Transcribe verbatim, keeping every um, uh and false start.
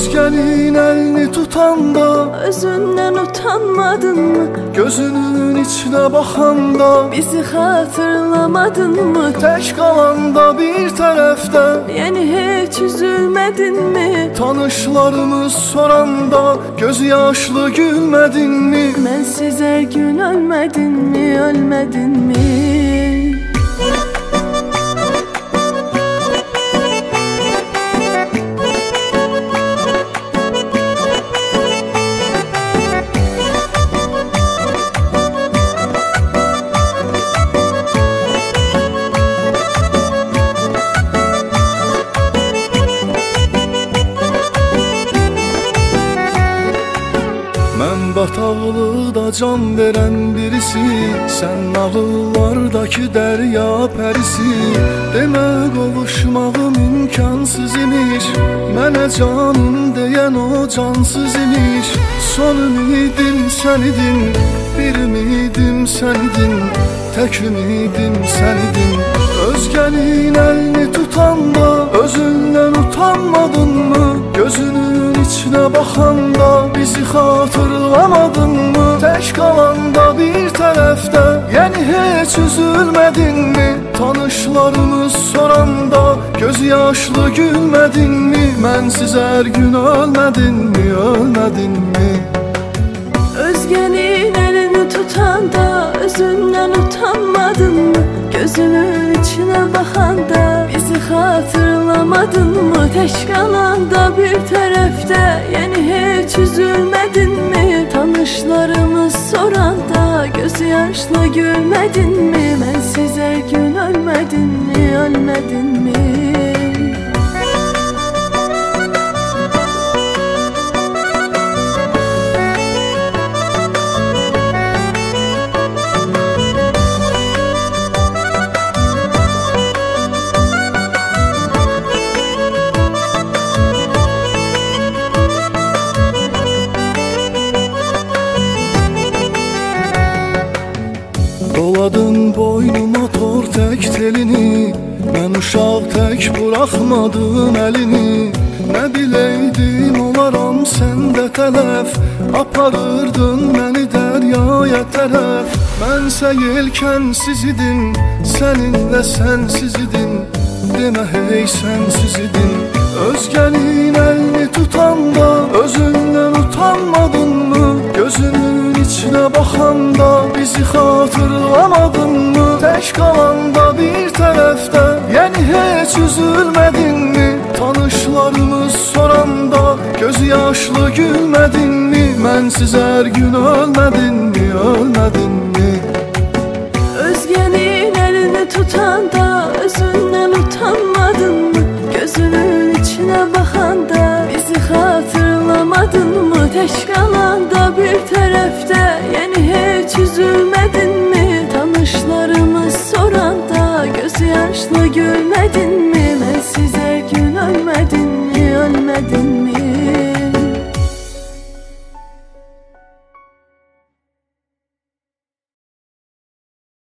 Özgenin elini tutanda özünden utanmadın mı? Gözünün içine bakanda bizi hatırlamadın mı? Tek kalanda bir tarafta yani hiç üzülmedin mi? Tanışlarımız soranda gözü yaşlı gülmedin mi? Bensiz her gün ölmedin mi, ölmedin mi? Mən bataqlıqda can veren birisi, sen nağıllardaki derya pərisi. Demə qovuşmağım imkansız imiş, mənə canım deyən o cansız imiş. Son ümidim sən idin, bir ümidim sən idin, tek ümidim sən idin. Özgenin elini tutanda özündən utanmadın mı? Gözünün içine bakanda bizi hatırlamadın mı? Tek kalanda bir tarafta yani hiç üzülmedin mi? Tanışlarımız soranda gözü yaşlı gülmedin mi? Mənsiz her gün ölmedin mi, ölmedin mi? Özgenin elini tutanda özünden utanmadın mı? Gözünün içine bakanda bizi hatırlamadın mı? Tek kalanda bir tarafta yani hiç üzülmedin mi? Tanışlarımız soranda gözü yaşlı gülmedin mi? Bensiz her gün ölmedin mi, ölmedin mi? Doladın boynuma tor tek telini, mən uşaq tək buraxmadın əlini. Nə biləydim olaram səndə tələf, aparırdın məni dəryaya tərəf. Mənsə yelkənsiz idim, səninlə sənsiz idim, demə hey sənsiz idim. Özgenin elini tutanda özündən utanmadın mı? Gözünün içine bakanda bizi hatırlamadın mı? Tek kalanda bir tarafta yani hiç üzülmedin mi? Tanışlarımız soranda gözü yaşlı gülmedin mi? Mənsiz her gün ölmedin mi, ölmedin mi? Özgenin elini tutanda özünden utanmadın mı? Gözünün içine bakanda bizi hatırlamadın mı? Tek kalanda bir tarafta yani hiç üzülmedin mi? Tanışlarımız soranda gözü yaşlı gülmedin mi?